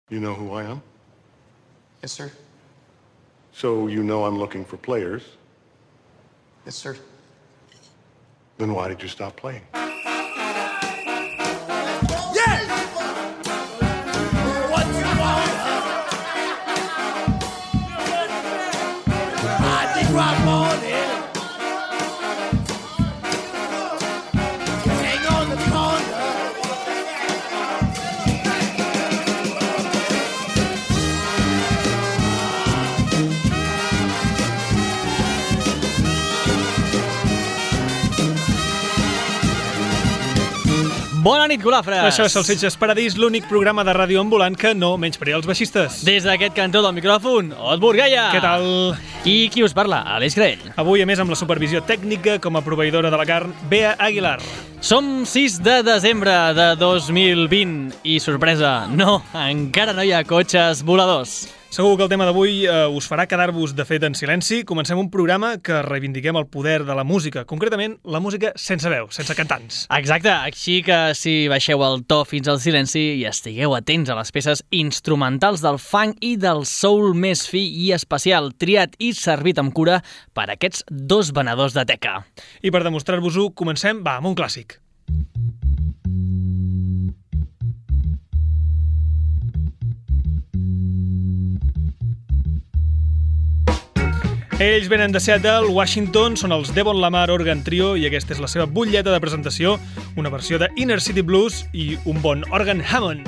You know who I am? Yes, sir. So you know I'm looking for players. Yes, sir. Then why did you stop playing? Yes! What you want? I think rock on it. Hang on the corner. Bona nit, golafres! Això és Salsitxes Paradís, l'únic programa de ràdio ambulant que no menysprea els baixistes. Des d'aquest cantó del micròfon, Ot Burgaia! Què tal? I qui us parla? Aleix Graell. Avui, a més, amb la supervisió tècnica com a proveïdora de la carn, Bea Aguilar. Som 6 de desembre de 2020 i, sorpresa, no, encara no hi ha cotxes voladors. Segur que el tema d'avui us farà quedar-vos de fet en silenci. Comencem un programa que reivindiquem el poder de la música, concretament la música sense veu, sense cantants. Exacte, així que si baixeu el to fins al silenci i estigueu atents a les peces instrumentals del funk i del soul més fi i especial, triat i servit amb cura per aquests dos venedors de teca. I per demostrar-vos-ho, comencem, amb un clàssic. Ells venen de Seattle, Washington, són els Devon Lamar Organ Trio i aquesta és la seva butlleta de presentació, una versió de Inner City Blues i un bon Organ Hammond.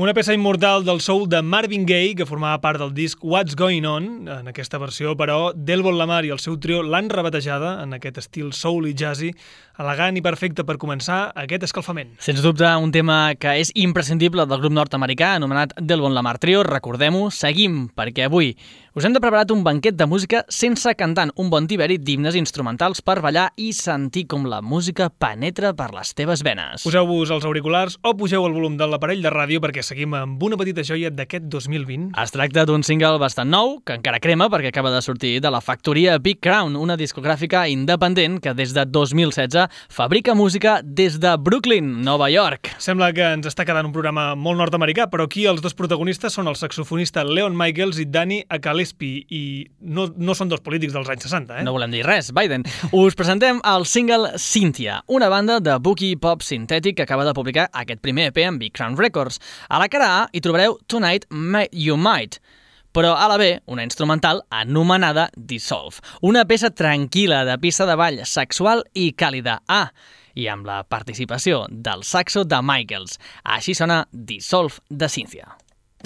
Una peça immortal del soul de Marvin Gaye, que formava part del disc What's Going On. En aquesta versió, però, Delbon Lamar i el seu trio l'han rebatejada en aquest estil soul i jazzy, elegant i perfecte per començar aquest escalfament. Sens dubte, un tema que és imprescindible del grup nord-americà anomenat Delbon Lamar Trio. Recordem-ho, seguim, perquè avui us hem preparat un banquet de música sense cantant, un bon tiberi d'himnes instrumentals per ballar i sentir com la música penetra per les teves venes. Poseu-vos els auriculars o pugeu el volum de l'aparell de ràdio perquè seguim amb una petita joia d'aquest 2020. Es tracta d'un single bastant nou, que encara crema perquè acaba de sortir de la factoria Big Crown, una discogràfica independent que des de 2016 fabrica música des de Brooklyn, Nova York. Sembla que ens està quedant un programa molt nord-americà, però aquí els dos protagonistes són el saxofonista Leon Michaels i Danny Akalespi, i no són dos polítics dels anys 60, No volem dir res, Biden. Us presentem el single Cynthia, una banda de boogie pop sintètic que acaba de publicar aquest primer EP amb Big Crown Records. A la cara A hi trobareu Tonight You Might, però a la B, una instrumental anomenada Dissolve, una peça tranquil·la de pista de ball sexual i càlida. I amb la participació del saxo de Michaels. Així sona Dissolve de Cynthia.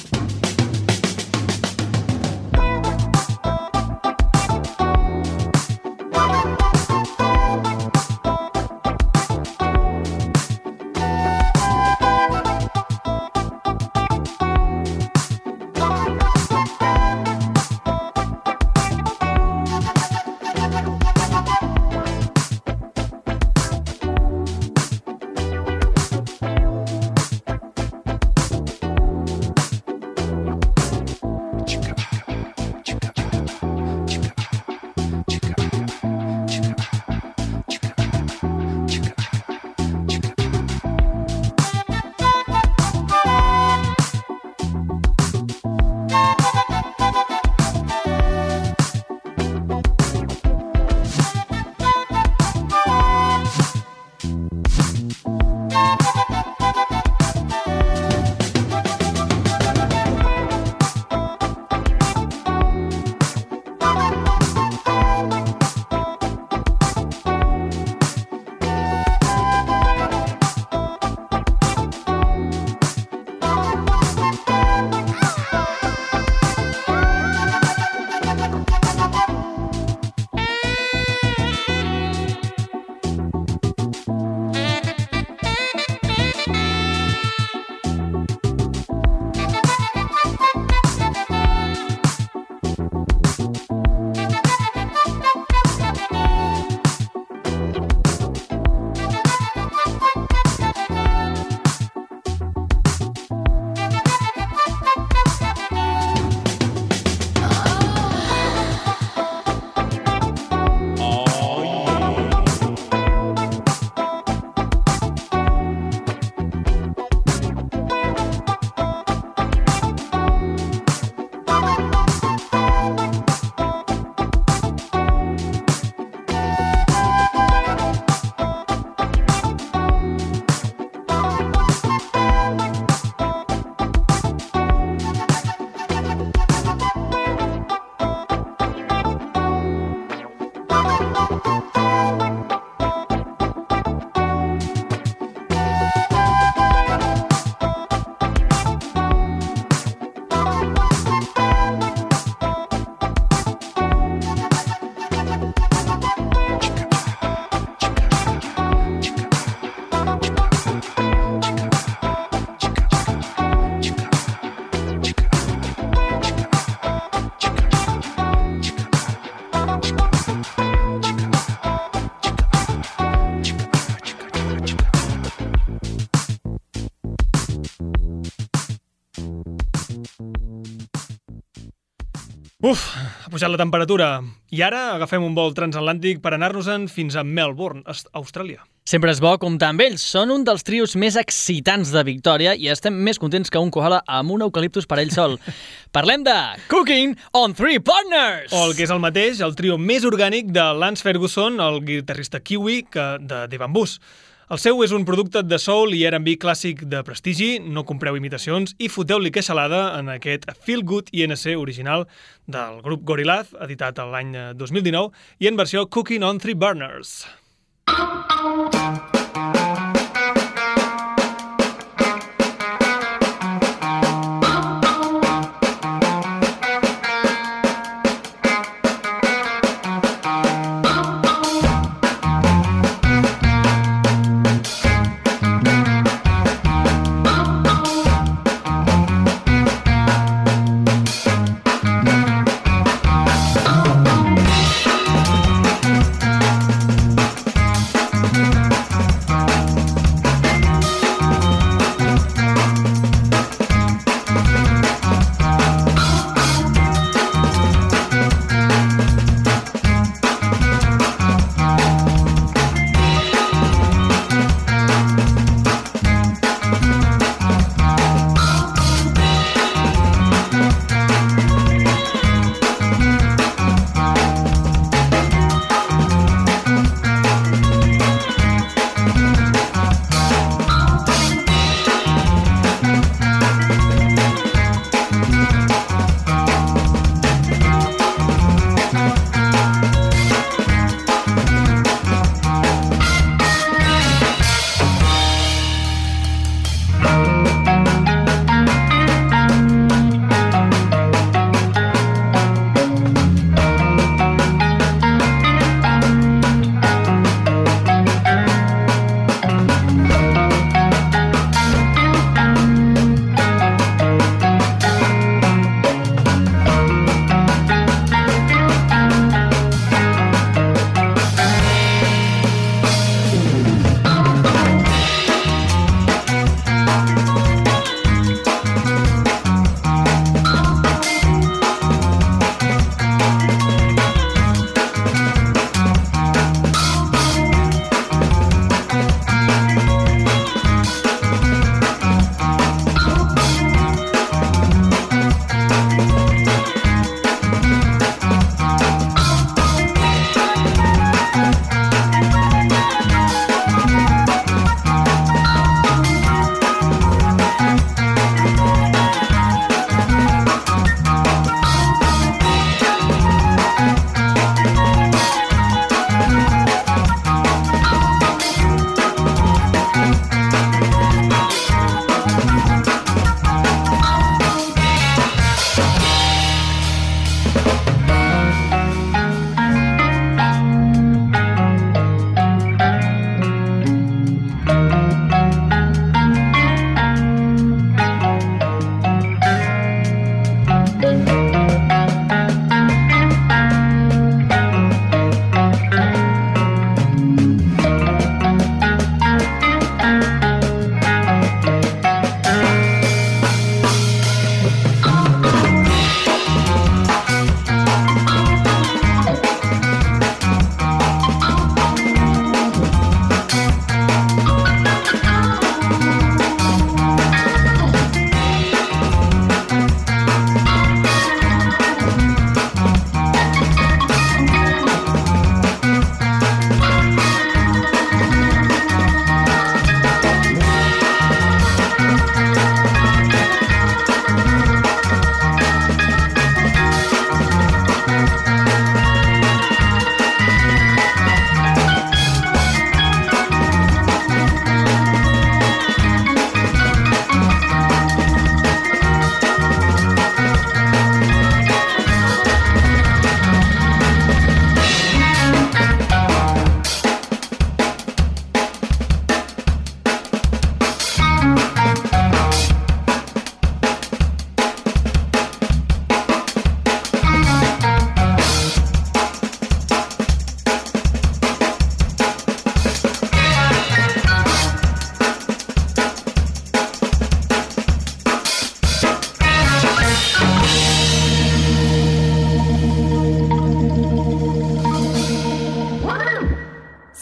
Ha pujat la temperatura. I ara agafem un vol transatlàntic per anar-nos-en fins a Melbourne, Austràlia. Sempre és bo comptar amb ells. Són un dels trios més excitants de Victòria i estem més contents que un koala amb un eucaliptus per ell sol. Parlem de Cooking on Three Partners! O el que és el mateix, el trio més orgànic de Lance Ferguson, el guitarrista kiwi de Bambús. El seu és un producte de soul i R&B clàssic de prestigi, no compreu imitacions i foteu-li queixalada en aquest Feel Good INC original del grup Gorillaz, editat l'any 2019, i en versió Cooking on Three Burners.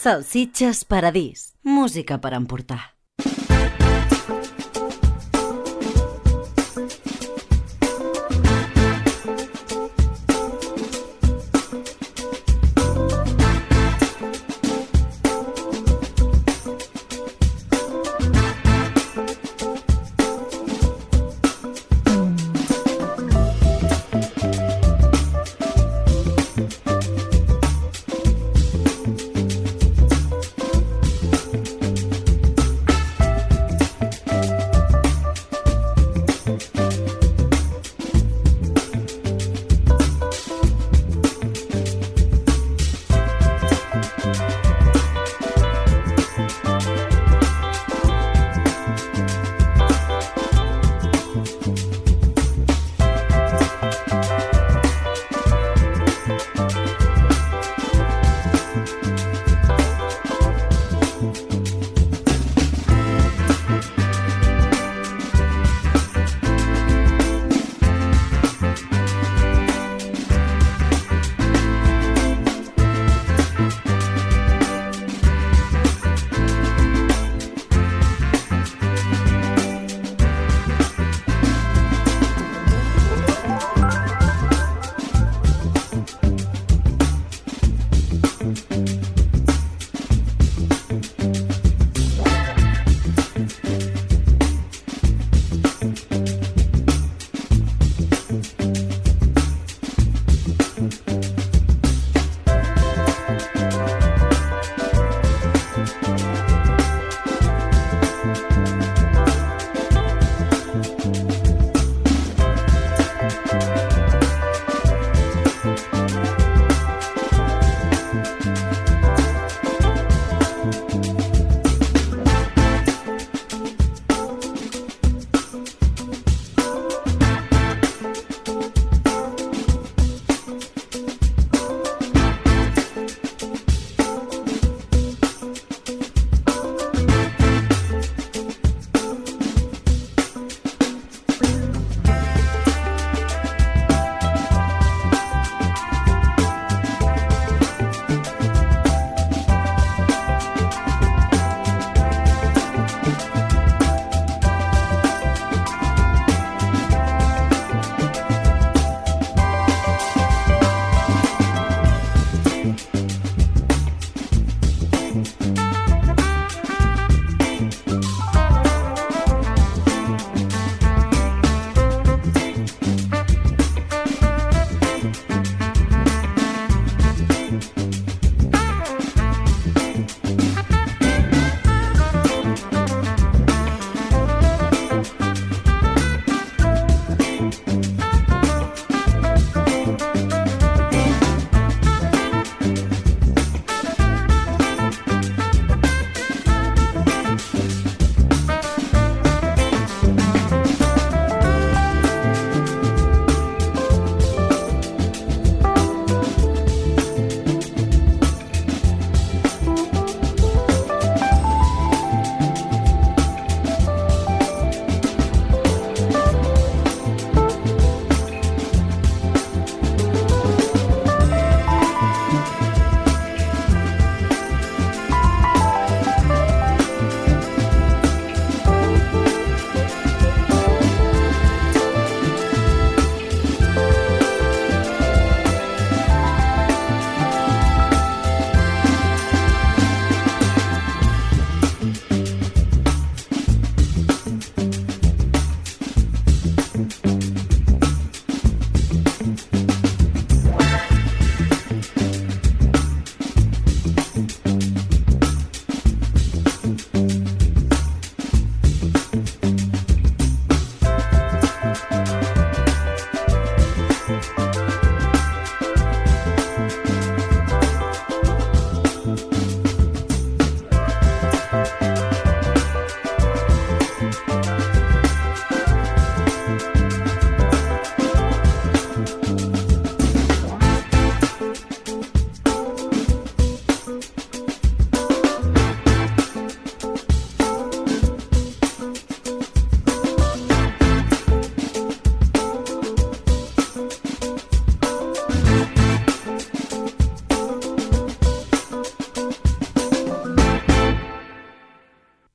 Salsitxes Paradís. Música per emportar.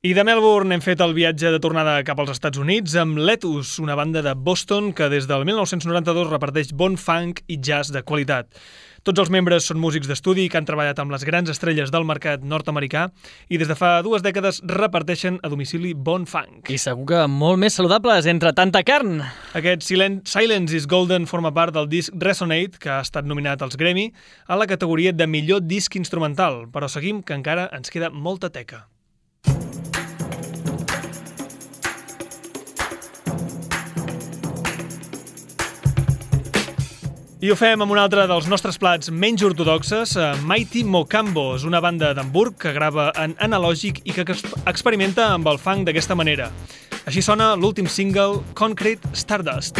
I de Melbourne hem fet el viatge de tornada cap als Estats Units amb Letus, una banda de Boston que des del 1992 reparteix bon funk i jazz de qualitat. Tots els membres són músics d'estudi que han treballat amb les grans estrelles del mercat nord-americà i des de fa 2 dècades reparteixen a domicili bon funk. I segur que molt més saludables entre tanta carn. Aquest Silence is Golden forma part del disc Resonate, que ha estat nominat als Grammy a la categoria de millor disc instrumental, però seguim que encara ens queda molta teca. I ho fem amb un altre dels nostres plats menys ortodoxes, Mighty Mocambos, una banda d'Hamburg que grava en analògic i que experimenta amb el funk d'aquesta manera. Així sona l'últim single, Concrete Stardust.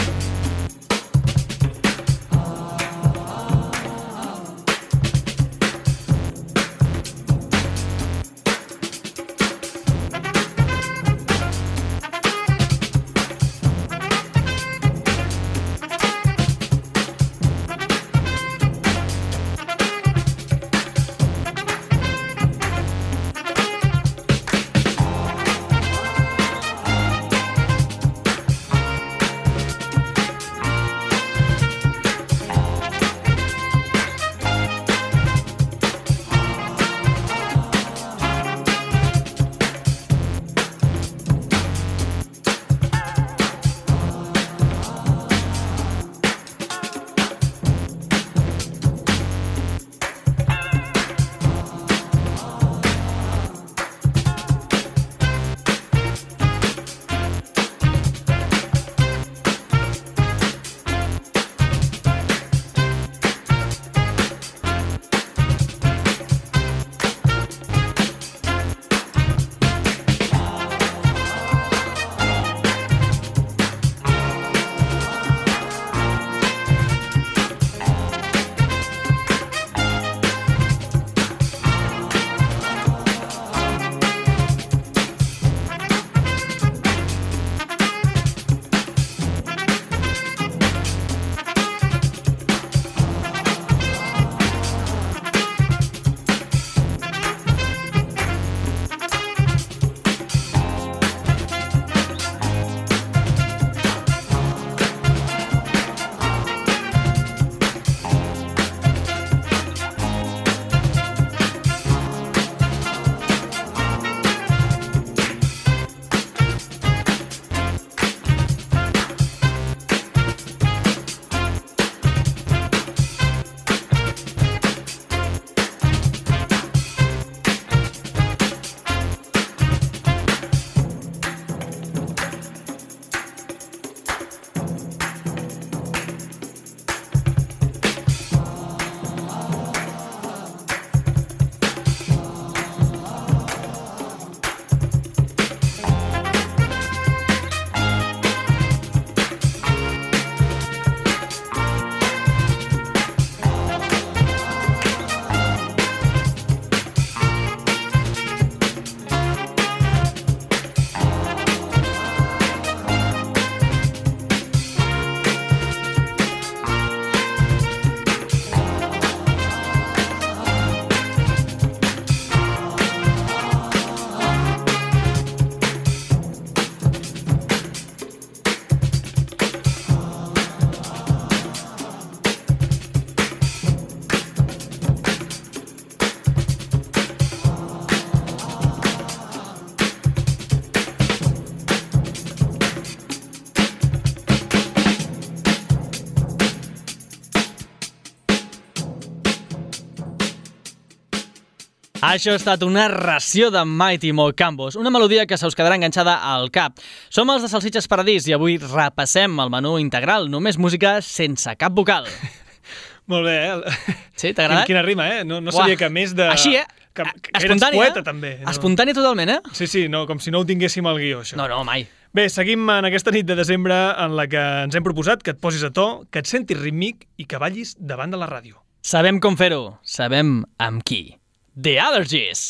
Això ha estat una ració de Mighty Mocambos, una melodia que se us quedarà enganxada al cap. Som els de Salsitxes Paradís i avui repassem el menú integral, només música sense cap vocal. Molt bé, eh? Sí, t'ha agradat? Quina rima, eh? No sabia que més de... Així, eh? Que eres Espontània, poeta, també. No? Espontània totalment, eh? Sí, no, com si no ho tinguéssim al guió, això. No, mai. Bé, seguim en aquesta nit de desembre en la que ens hem proposat que et posis a to, que et sentis rítmic i que ballis davant de la ràdio. Sabem com fer-ho, sabem amb qui. The Allergies!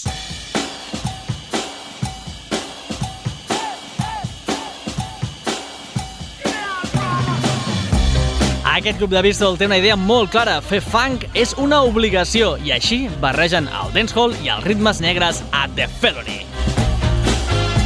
Aquest grup de Bristol té una idea molt clara, fer funk és una obligació i així barregen el dancehall i els ritmes negres a The Felony.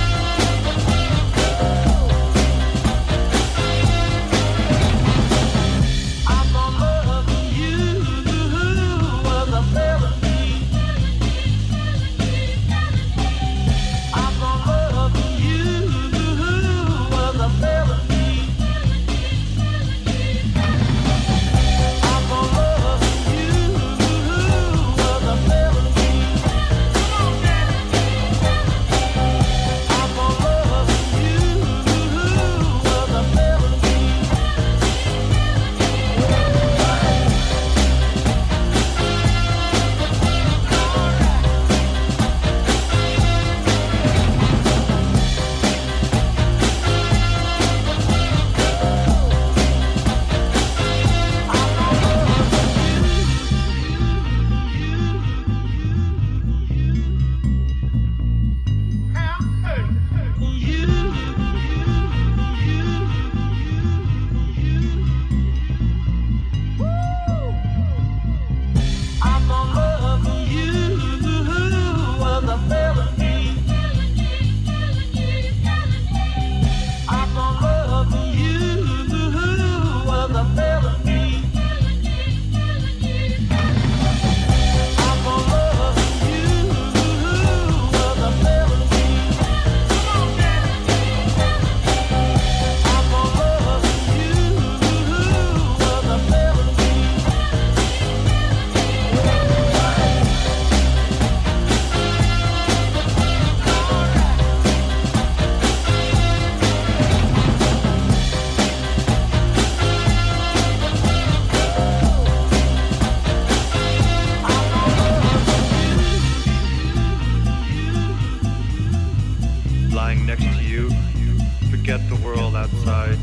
forget the world outside.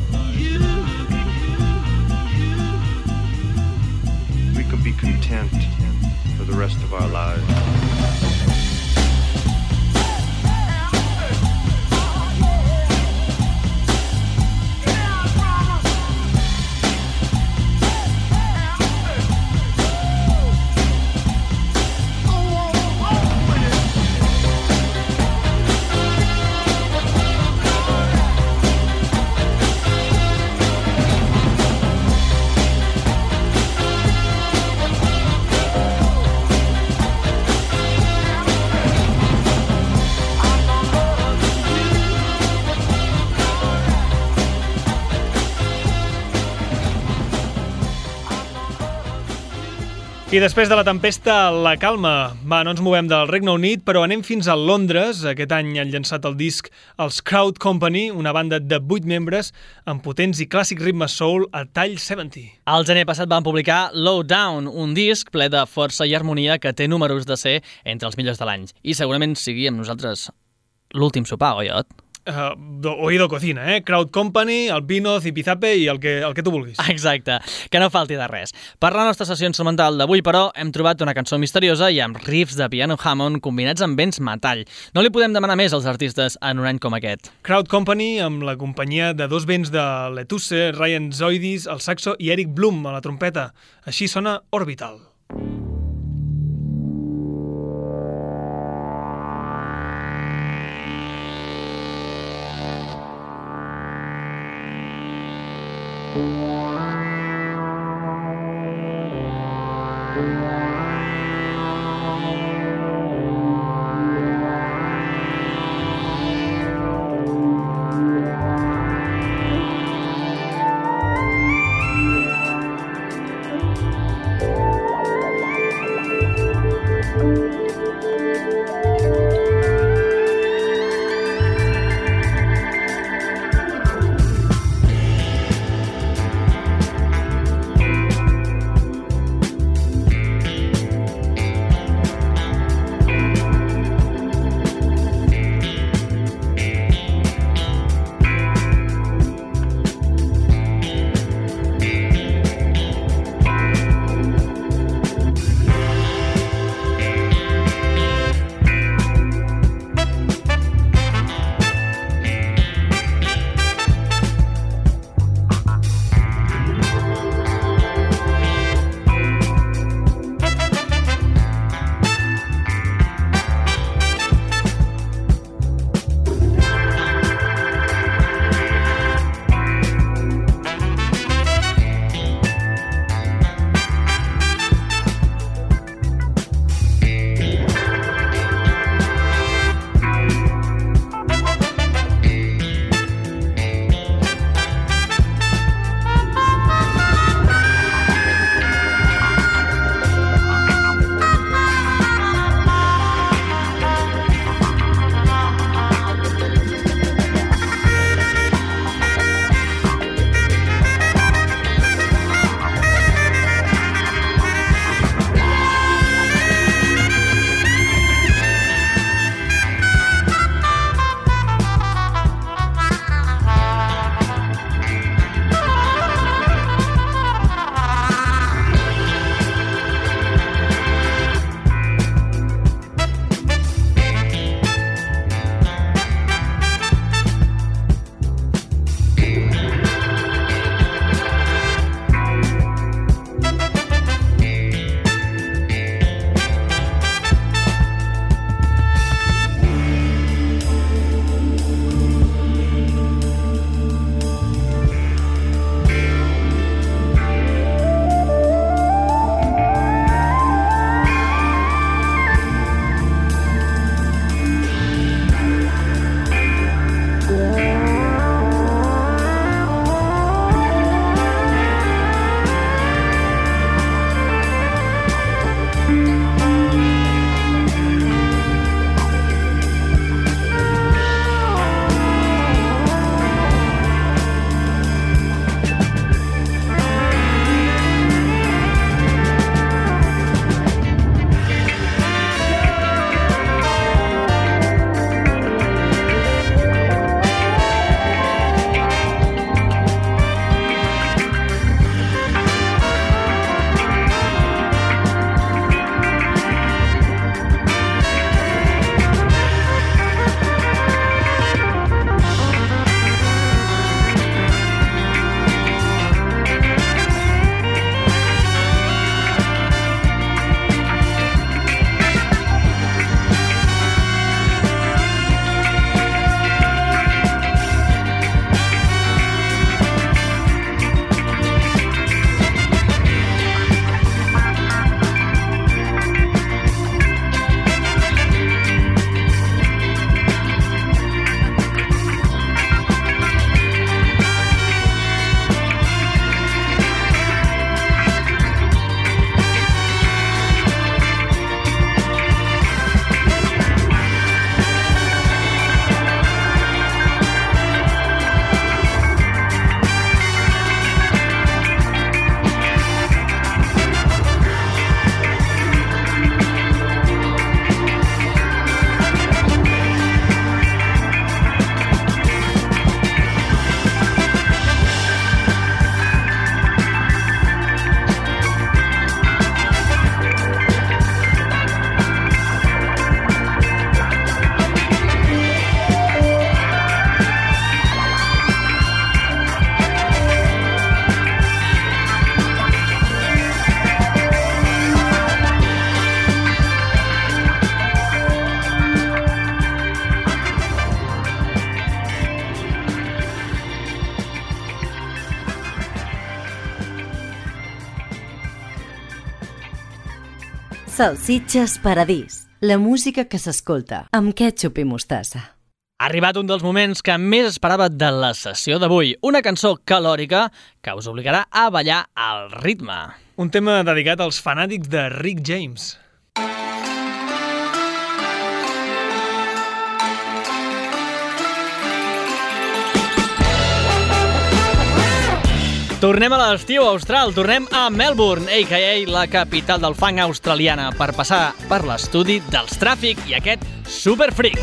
We can be content for the rest of our lives. I després de la tempesta, la calma. Va, no ens movem del Regne Unit, però anem fins a Londres. Aquest any han llançat el disc els Crowd Company, una banda de 8 membres amb potents i clàssics ritmes soul a tall 70. El gener passat van publicar Low Down, un disc ple de força i harmonia que té números de ser entre els millors de l'any. I segurament sigui amb nosaltres l'últim sopar, oi, Ot? Oído cocina, Crowd Company, el Vinoz i Pizape i el que tu vulguis. Exacte, que no falti de res. Per la nostra sessió instrumental d'avui, però, hem trobat una cançó misteriosa i amb riffs de piano Hammond combinats amb vents metall. No li podem demanar més als artistes en un any com aquest. Crowd Company amb la companyia de 2 vents de Letusse, Ryan Zoidis al saxo i Eric Bloom a la trompeta. Així sona Orbital. Salsitxes Paradís, la música que s'escolta amb ketchup i mostassa. Ha arribat un dels moments que més esperava de la sessió d'avui, una cançó calòrica que us obligarà a ballar al ritme. Un tema dedicat als fanàtics de Rick James. Tornem a l'estiu austral, tornem a Melbourne, a.k.a. la capital del funk australiana, per passar per l'estudi dels Tràfic i aquest Super Freak.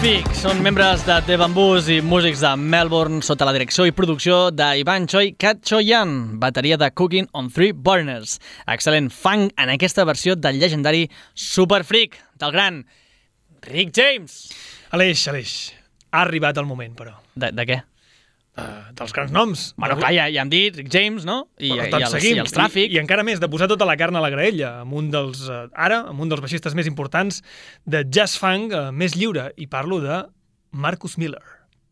Magnífic! Són membres de The Bamboos i músics de Melbourne sota la direcció i producció d'Ivan Choi Katchoyan, bateria de Cooking on Three Burners. Excel·lent funk en aquesta versió del llegendari Super Freak del gran Rick James. Aleix. Ha arribat el moment, però. De què? Dels grans noms. Bueno, clar, ja hem dit Rick James, no? I seguim. els Tràfic. I encara més, de posar tota la carn a la graella, amb un dels baixistes més importants de jazz funk més lliure, i parlo de Marcus Miller.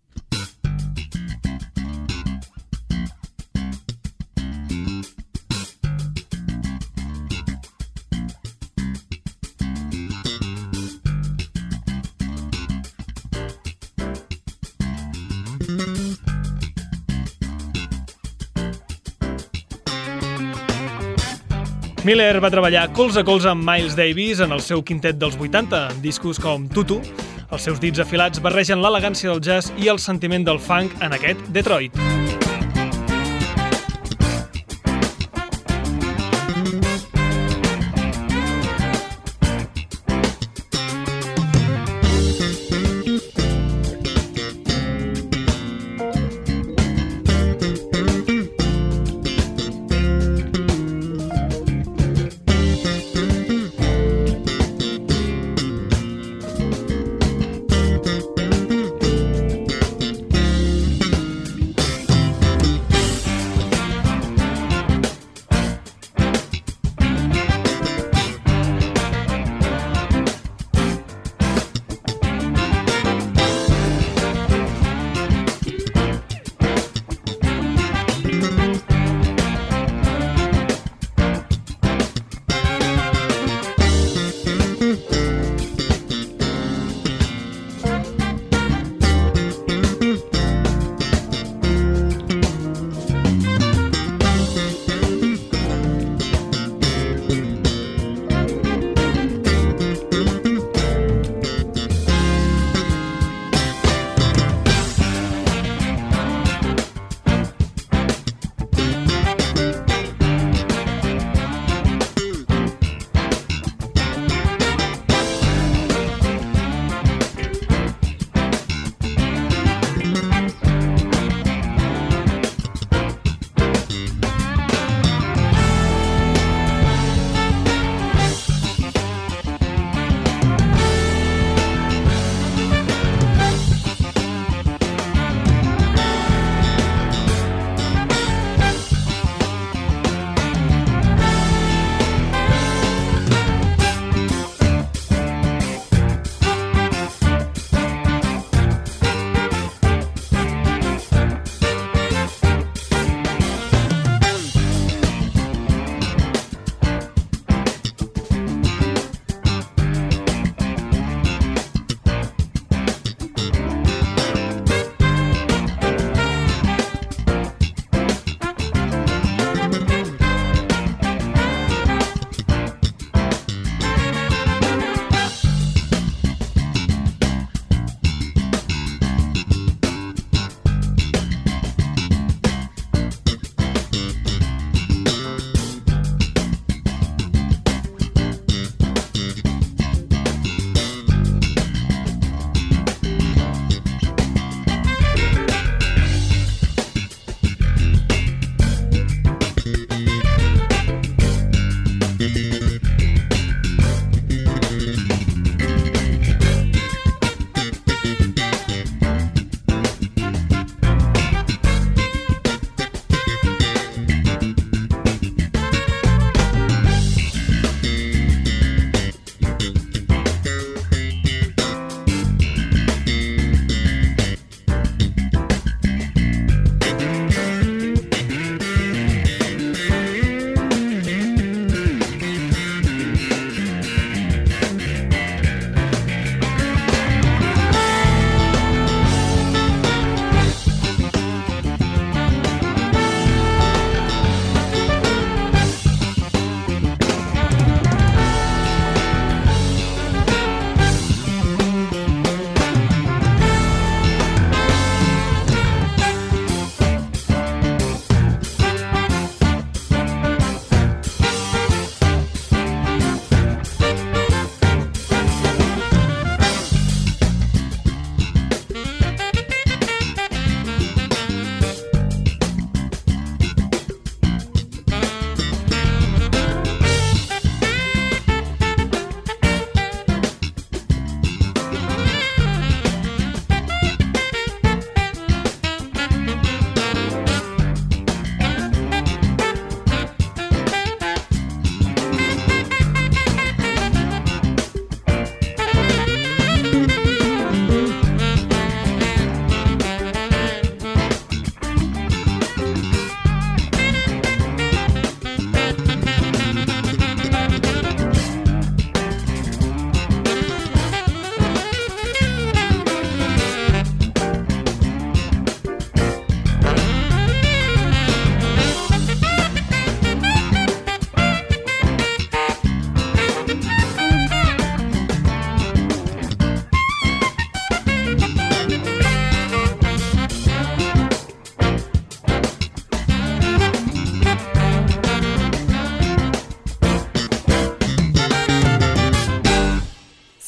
Miller va treballar colze a colze amb Miles Davis en el seu quintet dels 80, en discos com Tutu. Els seus dits afilats barregen l'elegància del jazz i el sentiment del funk en aquest Detroit.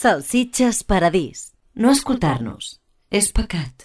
Salsitxes Paradís. No escoltar-nos és pecat.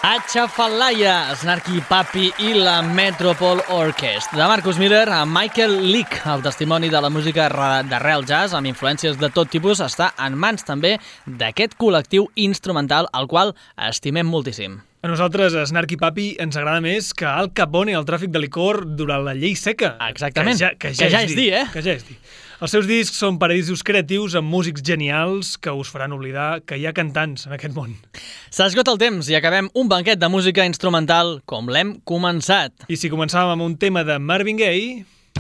Achafalaya, Snarky Papi i la Metropole Orchestra. De Marcus Miller a Michael Leake. El testimoni de la música d'arrel jazz amb influències de tot tipus està en mans també d'aquest col·lectiu instrumental al qual estimem moltíssim. A nosaltres, a Snarky Papi, ens agrada més que Al Capone i el tràfic de licor durant la llei seca. Exactament. Que ja és dir, eh? Que ja és dir. Els seus discs són paradisos creatius amb músics genials que us faran oblidar que hi ha cantants en aquest món. S'esgota el temps i acabem un banquet de música instrumental com l'hem començat. I si començàvem amb un tema de Marvin Gaye...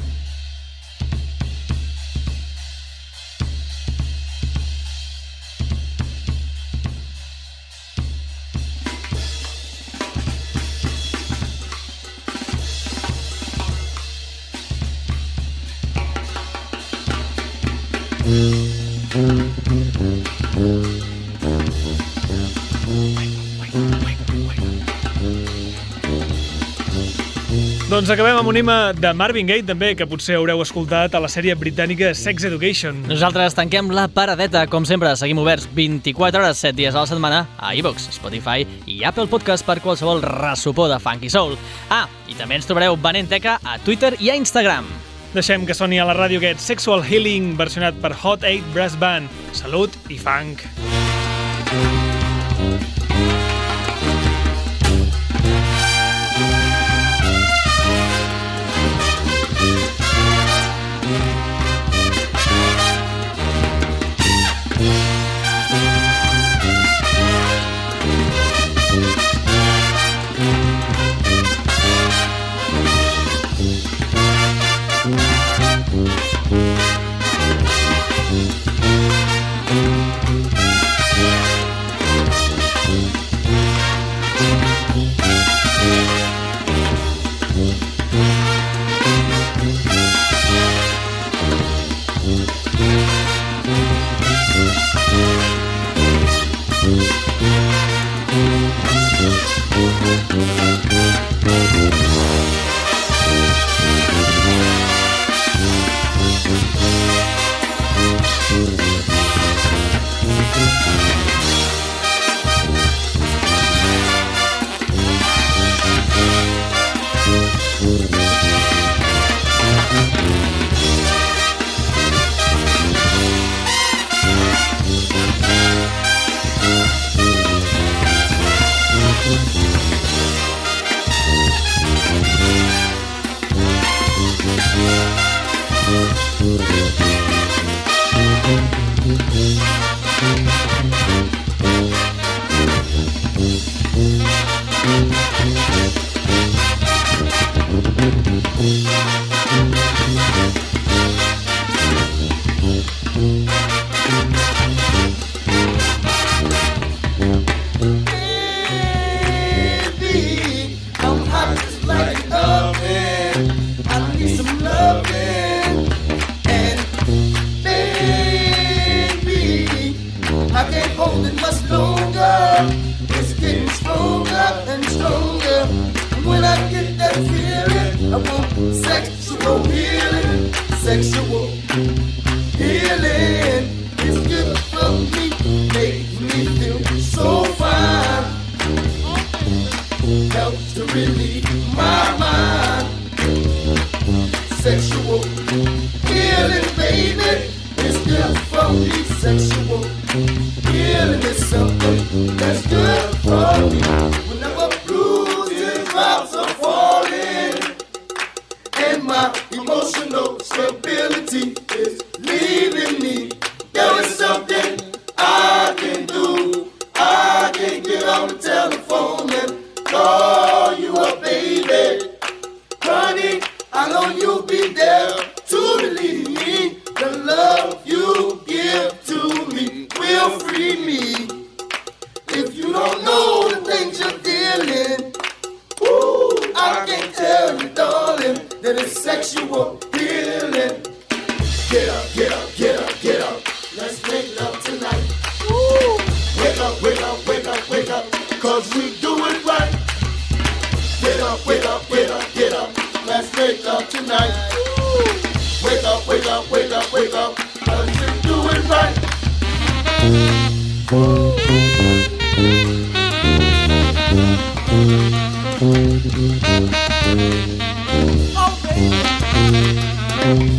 Doncs acabem amb un himne de Marvin Gaye, també, que potser haureu escoltat a la sèrie britànica Sex Education. Nosaltres tanquem la paradeta, com sempre, seguim oberts 24 hores, 7 dies a la setmana, a iVoox, Spotify i Apple Podcast per qualsevol ressupor de funk i soul. I també ens trobareu venent teca a Twitter i a Instagram. Deixem que soni a la ràdio aquest Sexual Healing versionat per Hot 8 Brass Band. Salut i funk! right. Oh, baby.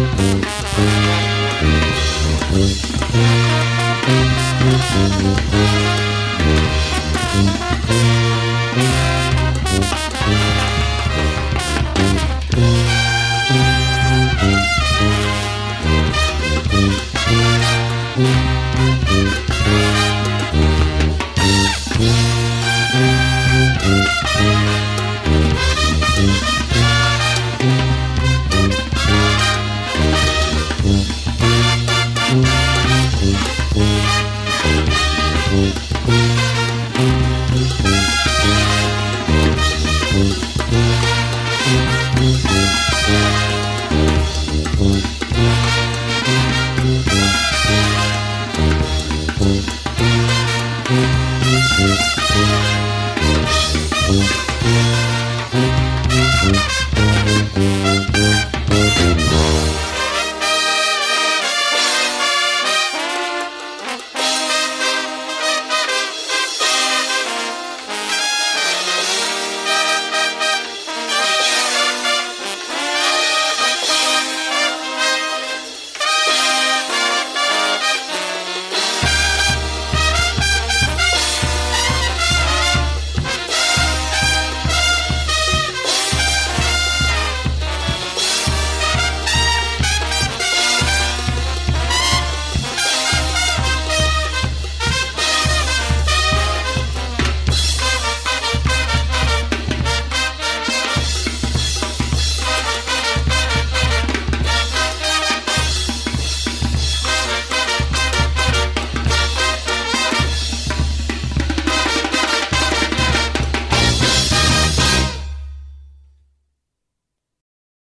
Thank you.